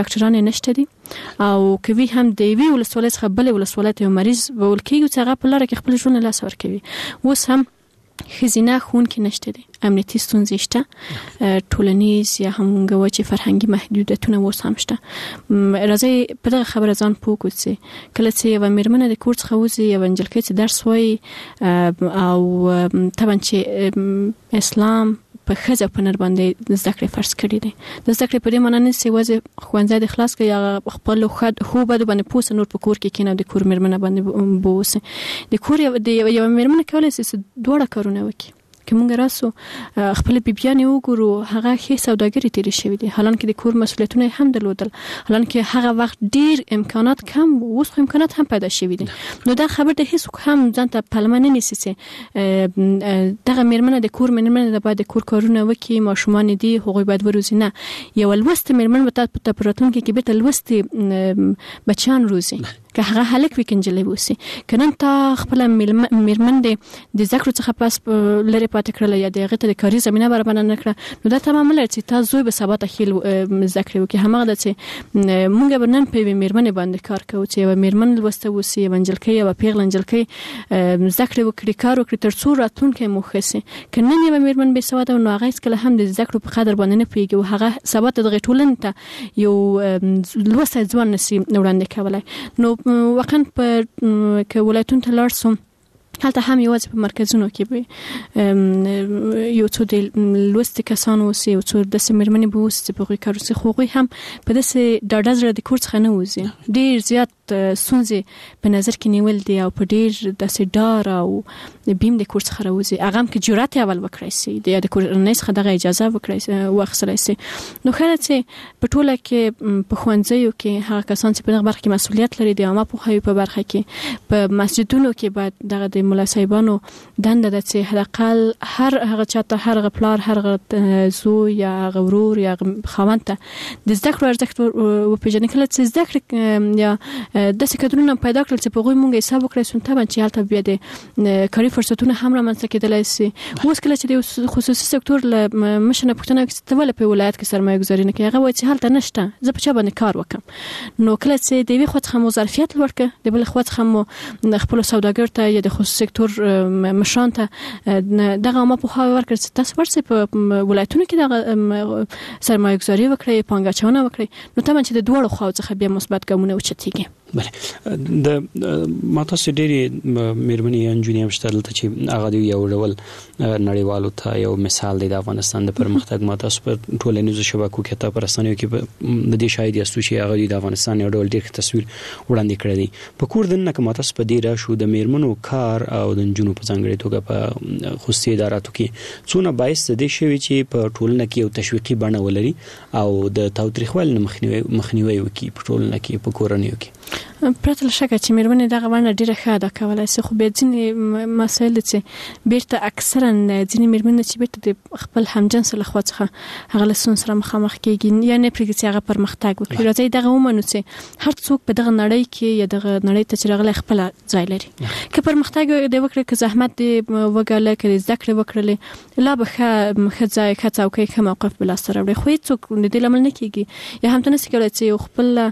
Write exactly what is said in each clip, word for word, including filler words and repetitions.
ډاکټران نشته دي او کوي هم د وی ولسوالۍ څخه بل ولسوالۍ ته مریض ول کېږي چې هغه په لاره کې خپل ژوند لاس ور کوي. اوس هم خزینه خون کې نشته دي، امنیتي ستونزې شته، ټولنیز یا هم غوچې فرهنګي محدودیتونه اوس هم شته. راځي په دغه خبره ځان پوه کړو چې کله چې یو میرمن د کور څخه وځي یو انجلکې چې درس وایي او طبعا چې اسلام په خزه په نر باندې زده کړې فرض کړی دي. د زده کړې په دې معنی نه چې وځي خوانځي د خلاص کې یا خپل خو بده باندې پوس نور په کور کې کینې د کور میرمن باندې بوس د کور یو میرمن کولای شي دوړه کارونه وکړي. که مونږ راسو خپل بیبیانې وګورو هغه ښه سوداګري تیرې شوې دي، حالانکه د کور مسؤلیتونه هم درلودل، حالانکه هغه وخت ډیر امکانات کم، اوس خو امکانات هم پیدا شوي دي. نو دا خبر د هیڅ هم ځان ته پلمه نه نیسي چې دغه میرمنه د کور میرمنه د باید د کور کارونه وکړي، ماشومان دي هغوی باید وروزي. نه، یو لوست میرمن به تاسو په راتلونکي کې بیرته لوستي بچیان روزي، که هغه هلک وکینجلې وسی کنن تا خپل میرمن د د ذکر څخه پاس لري پاتې کړل یا دغه ته د کاري زمينه برابر نه کړ، نو دا تمام لري چې تاسو زوی به سبا ته خیل ذکر وکي. همغه د چې مونږ به نن په میرمن باندې کار کوو چې یو میرمن لوسته وسی ونجلکې یا پیغل انجلکې ذکر وکړي، کار وکړي تر څو راتلونکي مخسي. کنن یو میرمن به سواده نو هغه کله هم د ذکر په قدر باندې نه پیږي او هغه سبا ته د ټولن ته یو لوسته ځوان نسی وړاندې کولای. نو واقعا په کې ولایتونو ته لاړ سم هلته هم یوازې په مرکزونو کې به یو څو د لوستي کسانو اوسي، یو څو د سیمرمنې به اوسي چې په هغوی کار وسي، خو هغوی هم په داسې ډاډه زړه د کور څخه نه وځي. ډېر زیات ستونزې په نظر کې نیول دي او په ډېر داسې ډار او بیم د کور څخه راوځي. هغه هم که جرأت اول وکړی سي د کورنۍ څخه دغه اجازه وکړی واخیستلی سي. نو ښه ده چې په ټوله کې په ښوونځیو کې هغه کسان چې په دغه برخه کې مسؤلیت لري د عامه پوهاوي په برخه کې، په مسجدونو کې باید دغه د مولا صاحبانو دنده ده چې حداقل هر هغه چاته هر هغه پلار هر هغه زوی یا هغه ورور یا خاوند ته د زده کړو ارزښت وپېژني. کله چې زده کړې یا داسې کدرونه پیدا کړل چې په هغوی مونږ حساب وکړی سو، طبعا چې هلته بیا د کاري فرصتونه هم رامنځته کېدلی سي. اوس کله چې د خصوصي سکتور له مشر نه پوښتنه وکړي چې ته ولې په ولایت کې سرمایه ګذاري نه کوې، هغه وایي چې هلته نشته، زه په چا باندې کار وکړم. نو کله چې د یوې خوا څخه مو ظرفیت لوړ کړه، د بلې خوا څخه مو خپلو سوداګرو ته یا د خصوصي سکتور مشران ته دغه عامه پوهاوی ورکړي چې تاسو ورسئ په ولایتونو کې دغه سرمایه ګذاري وکړئ، پانګه اچونه وکړئ. نو طبعا چې د دواړو خواو څخه بیا مثبت ګامونه اوچتېږي. بله، د ما تاسو ډېرې مېرمنې یا نجونې هم شته دلته چې هغه د یو ډول نړیوالو ته یو مثال دی د افغانستان د پرمختګ. ما تاسو په ټولنیزو شبکو کې ته په رسنیو کې د دې شاهد یاستو چې هغه د افغانستان یو ډول ډېر تصویر وړاندې کړی دی. په کور دننه که ما تاسو په دې راشو د مېرمنو کار او د نجونو په ځانګړې توګه په خصوصي اداراتو کې څونه باعث دی شوی چې په ټولنه کې یو تشویقي بڼه ولري او د تاوتریخوالي نه مخنیوي مخنیوي وکړي په ټولنه کې په کورنیو کې. پرته له شکه چې مېرمنې دغه ونه ډېره ښه ادا کولی سي، خو بیا ځینې مسایل چې بیرته اکثرا ځینې مېرمنې چې بیرته د خپل همجنس له خوا څخه هغه له ستونزو سره مخامخ کېږي یا نه پرېږدي چې هغه پرمختګ وکړي. راځئ دغه ومنو چې هر څوک په دغه نړۍ کې یا دغه نړۍ ته چې راغلی خپله ځای لري. که پرمختګ دې وکړي، که زحمت دې وګاله، که دې زده کړې وکړلې، لا به ښه ښه ځای، ښه څوکۍ، ښه موقف به لاسته راوړي. خو هېڅوک د دې لامل نه کېږي یا هم ته نشي کولی چې یو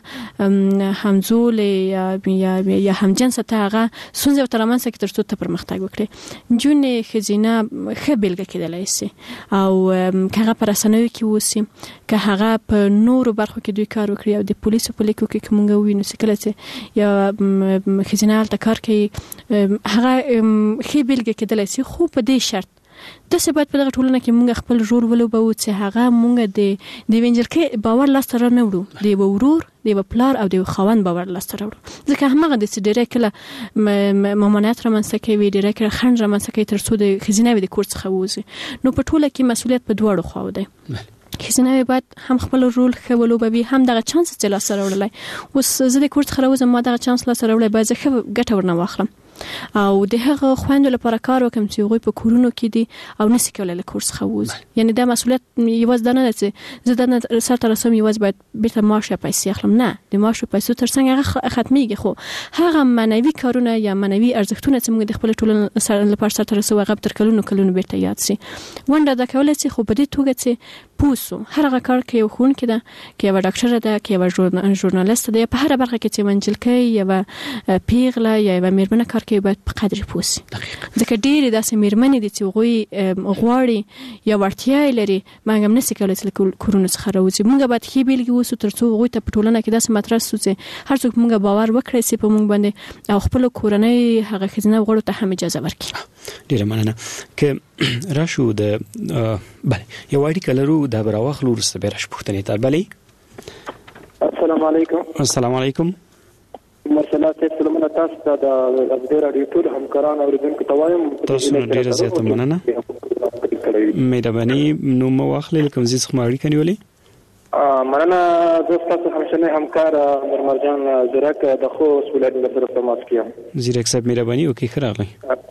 خپل همزولې یا یا یا همجنسه ته هغه ستونزې ورته رامنځته کړي تر څو ته پرمختګ وکړي. نجونې ښځینه ښه بېلګه کېدلی سي او که هغه په رسنیو کې اوسي، که هغه په نورو برخو کې دوی کار وکړي او د پولیسو په لیکو کې که مونږ ووینو چې کله چې یوه ښځینه هلته کار کوي هغه ښې بېلګه کېدلی سي. خو په دې شرط داسې باید په دغه ټولنه کې مونږ خپل رول ولوبوو چې هغه مونږ د د یوې نجلۍ باور لاسته را نه وړو، د یوه ورور، د یوه پلار او د یوه خاوند باور لاسته راوړو. ځکه همغه د چې ډېری کله ممانعت رامنځته کوي، ډېری کله خنډ رامنځته کوي تر څو د ښځیناوې د کور څخه ووځي. نو په ټوله کې مسؤلیت په دواړو خواو دی. ښځیناوې باید هم خپل رول ښه ولوبوي، هم دغه چانس چې لاسته راوړلی. اوس زه د کور څخه راوځم، ما دغه چانس لاسته راوړلی، باید زه ښه ګټه ورنه واخلم. او د هغه خويندو لپاره کار وکم چې هغه په کورونو کې دي او نسی کولای له کورس خووز یعنی دا مسؤلیت یواز دنه چې زه د سر تر سم یواز باید بیرته معاش پیسې اخلم نه د معاش پیسې تر څنګه هغه ختميږي خو هغه معنوي کارونه یا معنوي ارزښتونه چې موږ د خپل ټولنې سره لپاره سره تر سو غب تر کلونو کلونو بیرته یاد سي ونده دا کولای چې خو په دې توګه چې پوسو هر هغه کار کې یو خون کې ده کې یو ډاکټر ده کې یو ژورنالیست ده په هر برخه کې چې منجل کوي یو پیغله یا یو میرمنه کار کوي باید په قدر پوسي ځکه ډېر داسې میرمنې دي چې غوي غواړي یا ورتیا لري مګم نسی کولای چې کورونه څخه راوځي موږ باید هی بیلګي وسو ترڅو غوي ته په ټولنه کې داسې مطرح سوځي هر څوک موږ باور وکړي چې په موږ باندې او خپل کورنۍ هغه خزینه غوړو ته هم اجازه ورکړي ډېر مننه ک راشو د بله یو اړیکه لرو د براوخلو ورسته به راش پوښتنې ته بله السلام علیکم السلام علیکم مرسلات سلمونه تاسو ته د ابدیر اړیو ټول همکاران او رجن کې توایم تاسو ډیره زیاته مننه مهرباني نو مو واخلې کوم ځای څخه اړیکه نیولې مننه دوست تاسو همشنه همکار مرمرجان زرک د خو ولایت له طرف ته ماس کیه زیرک صاحب مهرباني وکي خراغلی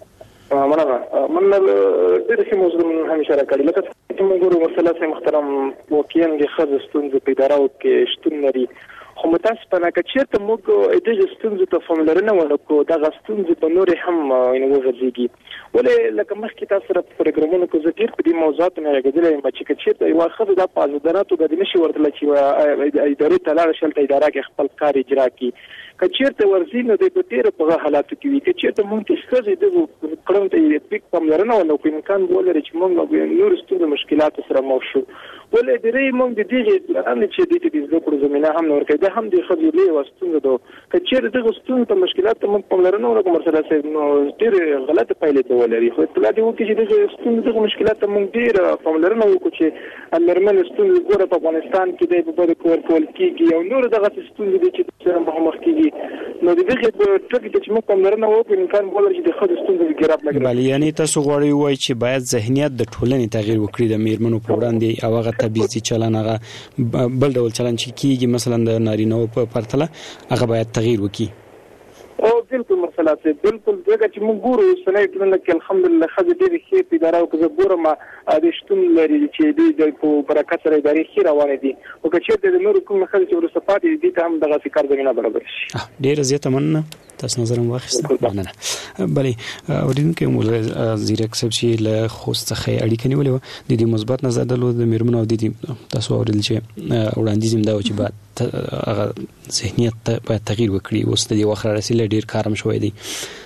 مننه من ډېر ښه موضوع همیشه راکړی لکه چې موږ ګورو مرسلات محترم واقعا د خځو ستونزې په ادارو کې شتون لري خو متاسفانه که چېرته موږ د ستونزې ته پاملرنه ونکړو دغه ستونزې په نورې هم وغځېږي ولې لکه مخکې تاسو سره په پروګرامونو کې زه ډېر په دې موضوعاتو نه غږېدلی یم چې که چېرته یوه ښځه دا په ازادانه توګه دې نشي ورتلی چې ادارې ته لاړه شي هلته اداره کې خپل کار اجرا کړي که چېرته ورځي نو دی په ډېرو په حالاتو کې وي که چېرته موږ چې ښځې دغو کړنو ته پک پاملرنه ونه کړو امکان ولري چې موږ نورو ستونزو مشکلاتو سره مخ شو ولې درې موږ د دې لپاره چې دې ته د زده کړو زمينه هم نور کوي دا هم د خځې له وستونو ده که چېرته دغه ستونزو ته مشکلات موږ پاملرنه ونه کوو سره نو ډېر غلطه پایلې ته ولري خو اطلاع دی وکړي چې دغه ستونزو دغه مشکلات موږ ډېر پاملرنه وکړو چې امرمن ستونزې ګوره په افغانستان کې د په کور کول کېږي او نور دغه ستونزې دي چې سره مخ کېږي نو د دې په ټکی ته چې موږ پاملرنه وکړو امکان ولري چې د خځې ستونزې ګراب لګي بل یعنی تاسو غواړئ وای چې باید ذهنیت د ټولنې تغییر وکړي د میرمنو په وړاندې او هغه تبعیضي چلن هغه بل ډول چلن چې کیږي مثلا د نارینه په پرتله هغه باید تغییر وکړي او بالکل مسلات بالکل دغه چې موږ ګورو سنې ټولنه کې الحمدلله خځې ډېرې ښې په اداره او کې ګورم د شتون لري چې د په برکت سره ادارې ښې روانې دي او که چېرته د نورو کوم خلک چې ورسره پاتې دي ته هم دغه کار زمينه برابر شي ډېر زیاته مننه تاسو نظر واخیسته مننه بلې اوریدونکو مو زیرک صاحب چې له خوست څخه اړیکه نیولې و د دې مثبت نظر درلود د میرمنو او د دې تاسو اوریدل چې وړاندیز هم دا و چې بعد هغه ذهنیت باید تغییر وکړي اوس د دې وخت رسیدل ډیر کارم شوی دی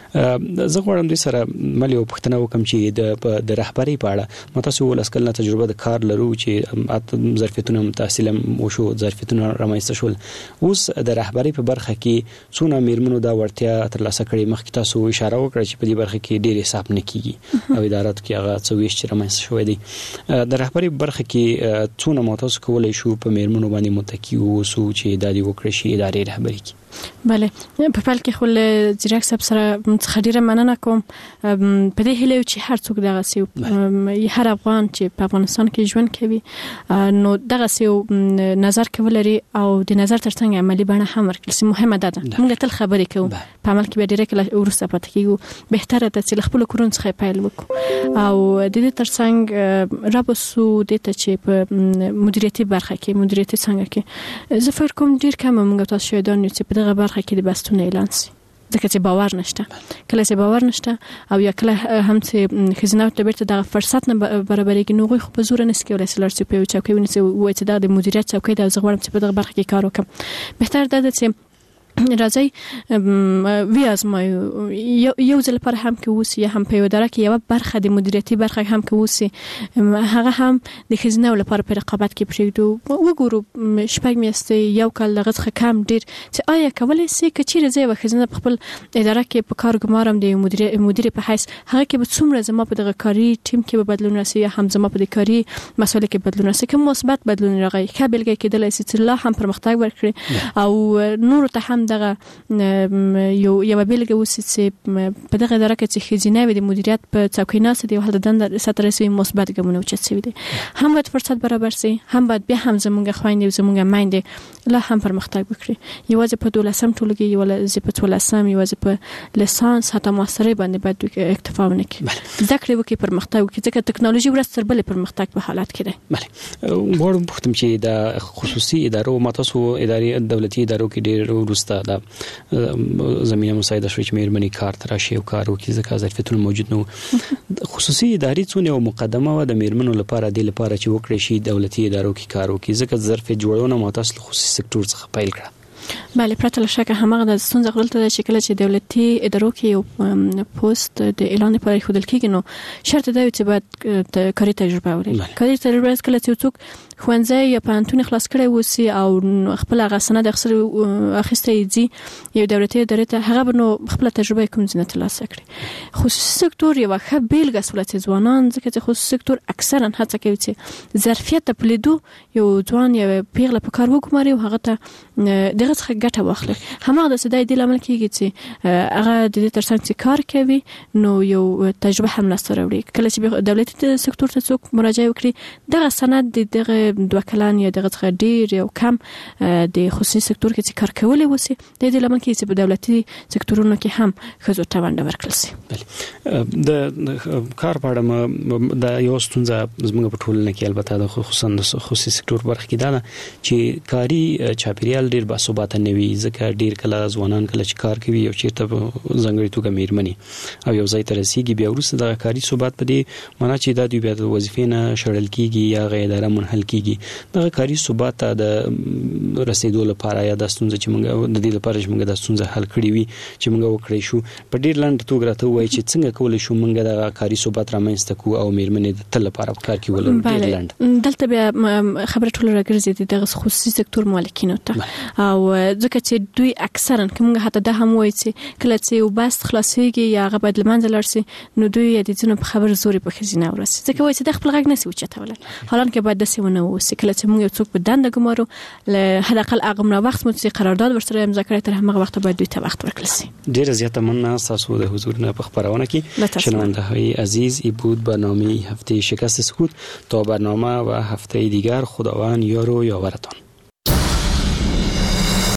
زه غواړم دوی سره ملي او پښتنه وکم چې د د رهبری په اړه متاسو ول اسکل نه تجربه د کار لرو چې ظرفیتونه متحصل مو شو ظرفیتونه رامنځته شول اوس د رهبری په برخه کې څونه میرمنو دا ورتیا ترلاسه کړي مخکې تاسو اشاره وکړه چې په دې برخه کې ډېر حساب نه کیږي او ادارات کې هغه څويش چې رامنځته شوی دی د رهبری برخه کې څونه متاسو کولای شو په میرمنو باندې متکی اوسو چې د دې وکړي شي ادارې رهبری کې بله په پال کې خل زیرک صاحب سره خډیره مننه کوم په دې هله چې هر څوک دغه سی هر افغان چې په افغانستان کې ژوند کوي نو دغه سی نظر کولري او د نظر ترڅنګ عملی بڼه هم ورکړي مهمه ده موږ تل خبرې کوو په عمل کې به ډیره کله ورسته پاتې کیږو بهتره ده چې خپل کورون څخه پیل وکړو او د دې ترڅنګ رابسو د ته چې په مدیریتي برخه کې مدیریتي څنګه کې زه فکر کوم ډیر کم موږ تاسو شهیدان یو چې په دغه برخه کې د بستون اعلان سي ځکه چې باور نشته کله چې باور نشته او یا کله هم چې خزینه ته بیرته د فرصت نه برابرېږي نو خو په زور نه سکیول سلر چې په چوکۍ ونیسي وای چې د مدیریت چوکۍ د زغړم چې په دغه برخه کې کار وکم بهتر ده چې راځي وی ازمایو یو ځل پر هم کې وسی هم په اداره کې یو برخه د مدیریتي برخه هم کې وسی هغه هم د خزینه لپاره په رقابت کې پریږدو وګورو شپږ میاشتې یو کال لغت کم ډیر چې آیا کولای شي چې چیرې زه و خزینه په خپل اداره کې په کار ګمارم د مدیر مدیر په حیث هغه کې به څومره زما په دغه کاری ټیم کې به بدلون راسي هم زما په دغه کاری مسئله کې بدلون راسي کوم مثبت بدلون راغی خبرګه کېدل چې الله هم پرمختګ ورکړي او نور ته هم هم دغه یو یو بیلګه وسی چې په دغه اداره کې چې خزینه وي د مدیریت په څوکۍ نه سدي ول د دند ستر رسمي مثبت ګمونه چې څه دي هم باید فرصت برابر سي هم باید به هم زمونږ خويندې زمونږ مایندې لا هم پرمختګ وکړي یوازې په دولسم ټولګي یوازې په څولسم یوازې په لسانس حتی ماستري باندې باید اکتفا ونه کړي ذکر وکړي پرمختګ وکړي ځکه ټکنالوژي ورځ تر بلې پرمختګ په حالت کې ده. بله غواړم پوښتم چې د خصوصي ادارو متاسو اداري دولتي ادارو کې ډېر ورسته د زمينه مساعده شوي چې مېرمنې کار تراشي او کار وکړي ځکه ظرفیتونه موجود نه خصوصي اداري څونه یو مقدمه و د مېرمنو لپاره د لپاره چې وکړي شي دولتي ادارو کې کار وکړي ځکه ظرفیت جوړونه متاسو خصوصي سکتور څخه پیل کړه. بله پرته له شکه همغه د ستونزه غوړلته د شکل چې دولتي ادارو کې یو پوسټ د اعلان لپاره خودل کېږي نو شرط دی چې باید کاري تجربه ولري. کاري تجربه کله چې څوک خوانځي یا پانتون خلاص کړي وسی او خپل هغه سند اخسر اخیسته دي یو دولتي ادارې ته هغه نو خپل تجربه کوم ځنه ترلاسه کړي. خصوصي سکتور یو ښه بیلګه سولت ځوانان ځکه چې خصوصي سکتور اکثرا هڅه کوي چې ظرفیت په لیدو یو ځوان یو پیغله په کار وګماري او هغه ته دغه څخه ګټه واخلي. همغه د سدای د لامل کېږي چې هغه د دې ترڅنګ چې کار کوي نو یو تجربه هم لاسته راوړي. کله چې دولتي سکتور ته څوک مراجعه وکړي دغه سند دغه دوه کلان یا دغه څخه ډیر یو کم د خصوصي سکتور کې چې کار کولای وسی د دې لامل کې چې په دولتي سکتورونو کې هم خزو ته ونده ورکړل شي. د کار په اړه د یو ستونزه زموږ په ټولنه کې البته د خصوصا د خصوصي سکتور برخه کې ده چې کاری چاپیریال ډیر باثباته نه وي ځکه ډیر کله ځوانان کله چې کار کوي او چیرته ځنګړي توګه مېرمنې او یو ځای ته رسیدي بیا ورسره د کاری ثبات په دې معنی چې د دوی بیا د وظیفې نه شړل کیږي یا غیر اداره منحل کیږي د کاری ثبات ته د رسیدو لپاره یا د ستونزې چې موږ د دې لپاره چې موږ د ستونزې حل کړی وي چې موږ وکړی شو په ډیر لاندې توګه راته وایي چې څنګه کولای شو موږ د کاری ثبات رامنځته کوو او مېرمنې د تل لپاره کار کوي ولر ډیر لاندې دلته بیا خبره ټول راګرځي د خصوصي سکتور مالکینو ته او ځکه چې دوی اکثرا کومه حتی د هم وایي چې کله چې یو بس خلاصيږي یا هغه بدل منځ لرسي نو دوی د دې په خبر زوري په خزینه ورسي ځکه وایي چې د خپل غږ نسی وچتول حالان کې باید د سیمونه وسی کله چې موږ یو څوک په دنده ګمارو له حد اقل اغمره وخت مو چې قرارداد ورسره امضا کړی تر هغه وخت باید دوی ته وخت ورکړل شي. ډیر زیاته مننه تاسو د حضور نه په خبرونه کې شنونده های عزیز ای بود برنامه هفته شکست سکوت تا برنامه و هفته دیگر خداوند یار و یاورتان.